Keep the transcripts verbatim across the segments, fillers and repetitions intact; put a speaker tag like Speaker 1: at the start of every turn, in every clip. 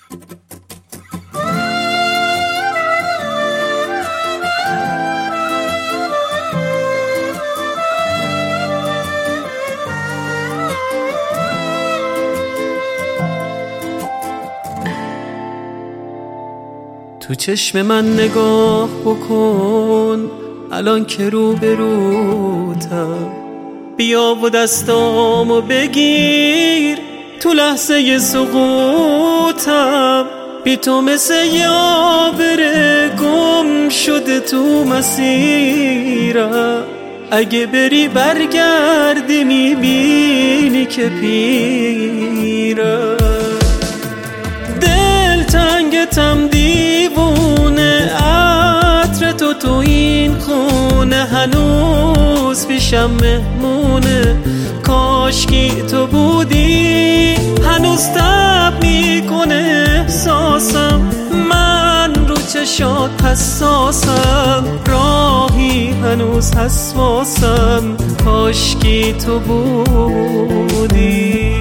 Speaker 1: تو چشم من نگاه بکن الان که رو به روتم، بیا و دستامو بگیر تو لحظه سقوطم. بی تو مثل یه آبره گم شده تو مسیرم، اگه بری برگردی میبینی که پیرم. دل تنگتم دیوونه، عطر تو تو این خونه هنوز پیشم مهمونه. کاشکی تو بودی هنوز تب میکنه احساسم، من رو چشات حساسم، راهی هنوز حساسم. کاشکی تو بودی.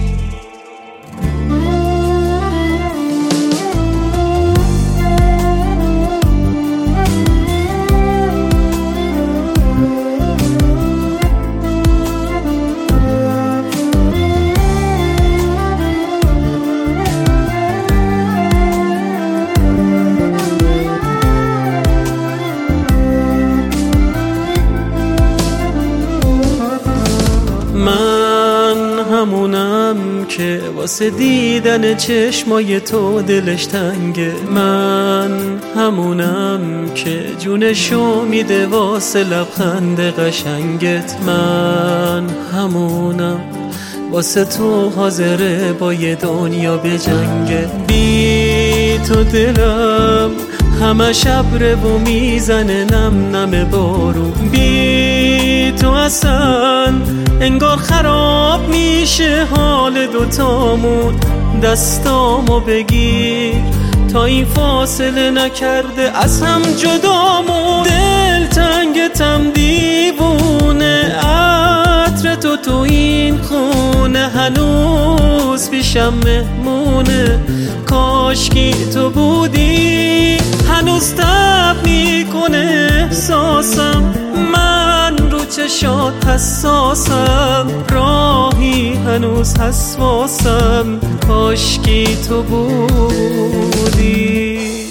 Speaker 1: من همونم که واسه دیدن چشمای تو دلش تنگه، من همونم که جونشو میده واسه لبخند قشنگت، من همونم واسه تو حاضره با یه دنیا بجنگه. بی تو دلم همش ابره و میزنه نم نم بارون، بی تو اصلا انگار خراب میشه حال دوتامون. دستامو بگیر تا این فاصله نکرده از هم جدامون. دل تنگتم دیوونه، عطر تو تو این خونه هنوز پیشم مهمونه. کاشکی تو بودی هنوز تب میکنه احساسم، من رو چشات حساسم، راهی هنوز حساسم. کاشکی تو بودی.